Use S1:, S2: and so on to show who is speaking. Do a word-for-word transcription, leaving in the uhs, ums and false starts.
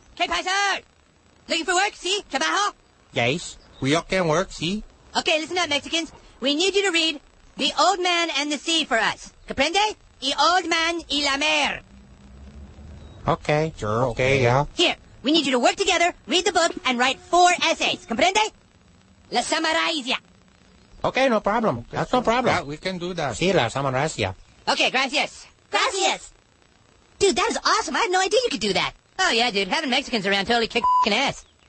S1: Okay, Paisar. Looking for work, see? Trabajo?
S2: Yes, we all can work, see?
S1: Okay, listen up, Mexicans. We need you to read The Old Man and the Sea for us. Comprende? The Old Man y la Mer.
S2: Okay, sure, okay, yeah.
S1: Here, we need you to work together, read the book, and write four essays. Comprende? La Samaraisia.
S2: Okay, no problem. That's no problem.
S3: Yeah, we can do that.
S2: Sí, la Samaraisia.
S1: Okay, gracias. Gracias. Dude, that is awesome. I had no idea you could do that. Oh, yeah, dude. Having Mexicans around totally kicked ass.